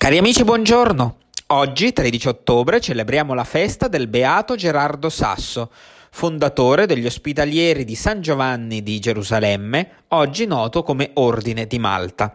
Cari amici, buongiorno. Oggi, 13 ottobre, celebriamo la festa del Beato Gerardo Sasso, fondatore degli Ospedalieri di San Giovanni di Gerusalemme, oggi noto come Ordine di Malta.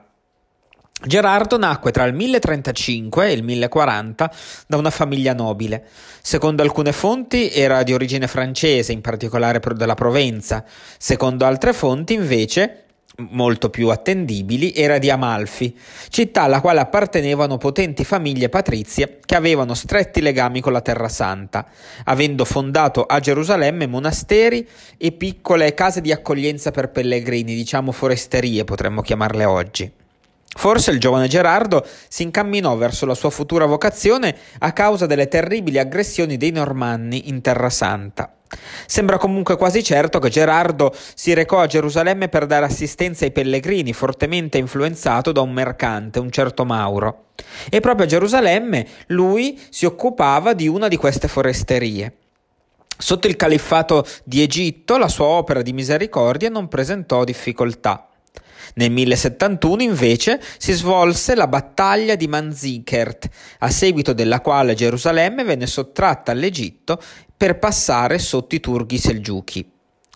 Gerardo nacque tra il 1035 e il 1040 da una famiglia nobile. Secondo alcune fonti era di origine francese, in particolare della Provenza. Secondo altre fonti, invece, molto più attendibili, era di Amalfi, città alla quale appartenevano potenti famiglie patrizie che avevano stretti legami con la Terra Santa, avendo fondato a Gerusalemme monasteri e piccole case di accoglienza per pellegrini, diciamo foresterie potremmo chiamarle oggi. Forse il giovane Gerardo si incamminò verso la sua futura vocazione a causa delle terribili aggressioni dei Normanni in Terra Santa. Sembra comunque quasi certo che Gerardo si recò a Gerusalemme per dare assistenza ai pellegrini, fortemente influenzato da un mercante, un certo Mauro. E proprio a Gerusalemme lui si occupava di una di queste foresterie. Sotto il califfato di Egitto la sua opera di misericordia non presentò difficoltà. Nel 1071 invece si svolse la battaglia di Manzikert, a seguito della quale Gerusalemme venne sottratta all'Egitto per passare sotto i Turghi Selgiuchi.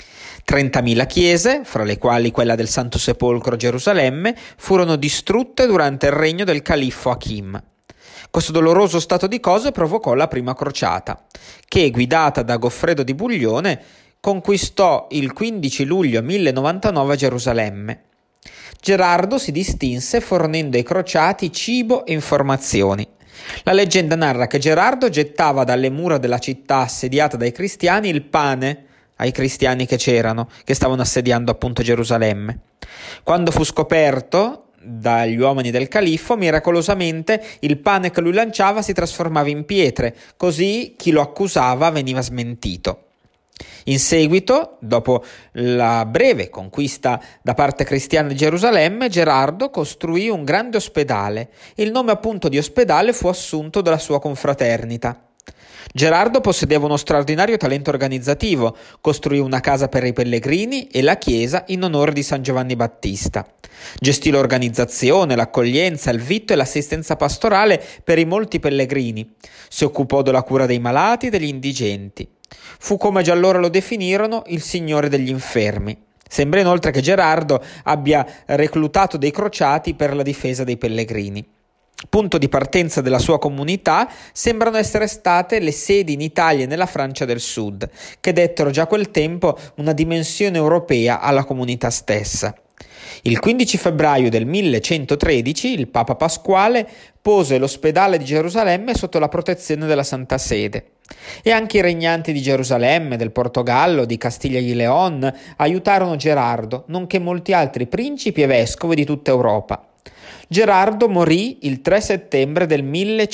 30.000 chiese, fra le quali quella del Santo Sepolcro a Gerusalemme, furono distrutte durante il regno del califfo Achim. Questo doloroso stato di cose provocò la prima crociata, che, guidata da Goffredo di Buglione, conquistò il 15 luglio 1099 Gerusalemme. Gerardo si distinse fornendo ai crociati cibo e informazioni. La leggenda narra che Gerardo gettava dalle mura della città assediata dai cristiani il pane ai cristiani che stavano assediando appunto Gerusalemme. Quando fu scoperto dagli uomini del califfo, miracolosamente il pane che lui lanciava si trasformava in pietre, così chi lo accusava veniva smentito. In seguito, dopo la breve conquista da parte cristiana di Gerusalemme, Gerardo costruì un grande ospedale. Il nome appunto di ospedale fu assunto dalla sua confraternita. Gerardo possedeva uno straordinario talento organizzativo, costruì una casa per i pellegrini e la chiesa in onore di San Giovanni Battista. Gestì l'organizzazione, l'accoglienza, il vitto e l'assistenza pastorale per i molti pellegrini. Si occupò della cura dei malati e degli indigenti. Fu, come già allora lo definirono, il signore degli infermi. Sembra inoltre che Gerardo abbia reclutato dei crociati per la difesa dei pellegrini. Punto di partenza della sua comunità sembrano essere state le sedi in Italia e nella Francia del Sud, che dettero già a quel tempo una dimensione europea alla comunità stessa. Il 15 febbraio del 1113 il Papa Pasquale pose l'ospedale di Gerusalemme sotto la protezione della Santa Sede. E anche i regnanti di Gerusalemme, del Portogallo, di Castiglia di León aiutarono Gerardo, nonché molti altri principi e vescovi di tutta Europa. Gerardo morì il 3 settembre del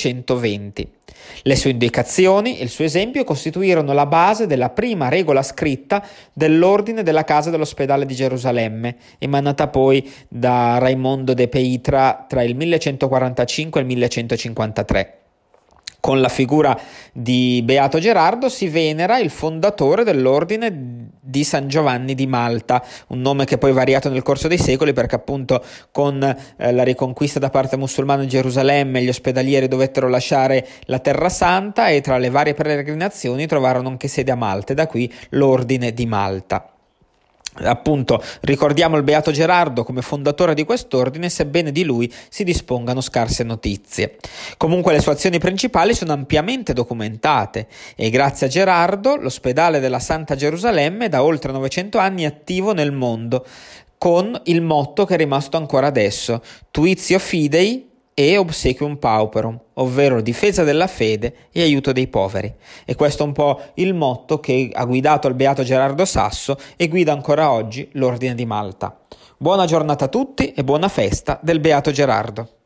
1120. Le sue indicazioni e il suo esempio costituirono la base della prima regola scritta dell'ordine della Casa dell'Ospedale di Gerusalemme, emanata poi da Raimondo de Peitra tra il 1145 e il 1153. Con la figura di Beato Gerardo si venera il fondatore dell'ordine di San Giovanni di Malta, un nome che poi è variato nel corso dei secoli perché appunto con la riconquista da parte musulmana di Gerusalemme gli ospedalieri dovettero lasciare la Terra Santa e tra le varie peregrinazioni trovarono anche sede a Malta, e da qui l'ordine di Malta. Appunto, ricordiamo il Beato Gerardo come fondatore di quest'ordine, sebbene di lui si dispongano scarse notizie. Comunque le sue azioni principali sono ampiamente documentate e grazie a Gerardo l'ospedale della Santa Gerusalemme è da oltre 900 anni attivo nel mondo, con il motto che è rimasto ancora adesso: Tuitio Fidei e Obsequium Pauperum, ovvero difesa della fede e aiuto dei poveri. E questo è un po' il motto che ha guidato il Beato Gerardo Sasso e guida ancora oggi l'Ordine di Malta. Buona giornata a tutti e buona festa del Beato Gerardo.